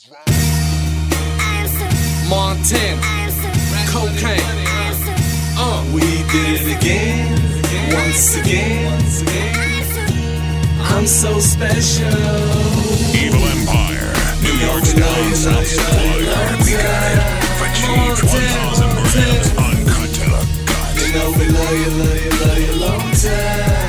Montana, cocaine. We did it again, once again. I'm so special. Evil Empire, New York's down south supplier. We got it. For cheap 1,000 grams, uncut to the gut. You know we love you long time.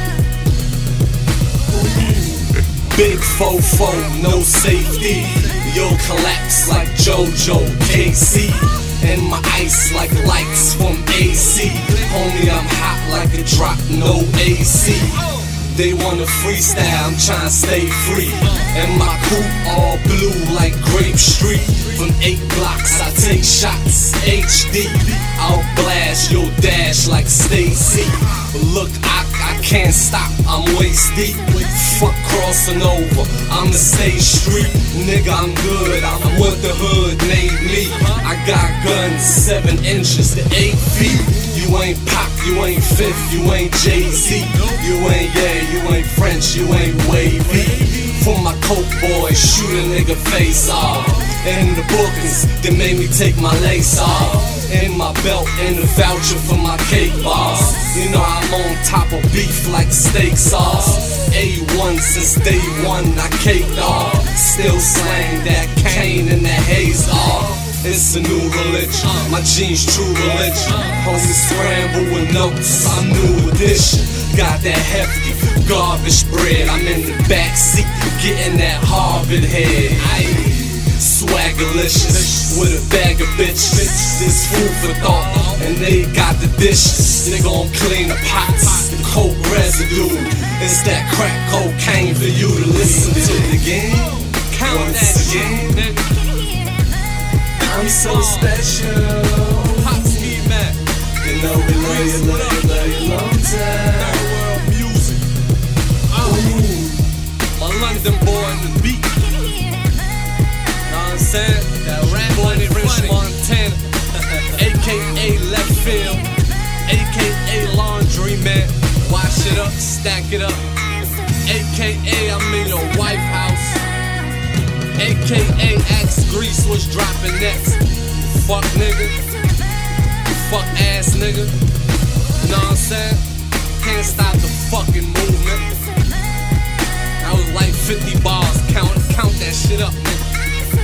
Big fofo, no safety. You'll collapse like JoJo KC. And my ice like lights from AC. Homie, I'm hot like a drop, no AC. They wanna freestyle, I'm tryna stay free. And my coupe all blue like Grape Street. From 8 blocks, I take shots, HD. I'll blast your dash like Stacy. But look, I can't stop, I'm waist deep. Fuck crossing over, I'ma stay street. Nigga, I'm good, I'm what the hood made me. I got guns 7 inches to 8 feet. You ain't Pop, you ain't Fifth, you ain't Jay-Z. You ain't French, you ain't wavy. For my coke boys, shoot a nigga face off. And the bookings, they made me take my lace off. And my belt and the voucher for my cake boss. You know I'm on top of beef like steak sauce. A1 since day one, I caked off. Still slang that cane and that haze off. It's a new religion, my jeans true religion. Homie scramble with notes, I'm new edition. Got that hefty garbage bread, I'm in the backseat getting that Harvard head. Swaggerlicious with a bag of bitches. This food for thought, and they got the dishes. They gon' clean the pots, the coke residue. It's that crack cocaine for you to listen to again. Count Once that again. shit, nigga. I'm so special. Hot Ski Mac, You know we love you long time. Third World Music. My London boy in the beat. Know what I'm saying? That rap boy in French Montana, aka Left Field, aka Laundry Man. Wash it up, stack it up. AKA I'm in your White House. AKA Axe Grease was dropping next. Fuck nigga. Fuck ass nigga. Know what I'm saying? Can't stop the fucking movement. That was like 50 bars. Count that shit up, nigga.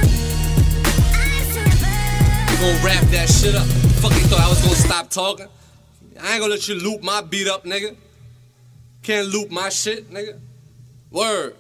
We gon' wrap that shit up. Fuck, you thought I was gonna stop talking? I ain't gonna let you loop my beat up, nigga. Can't loop my shit, nigga. Word.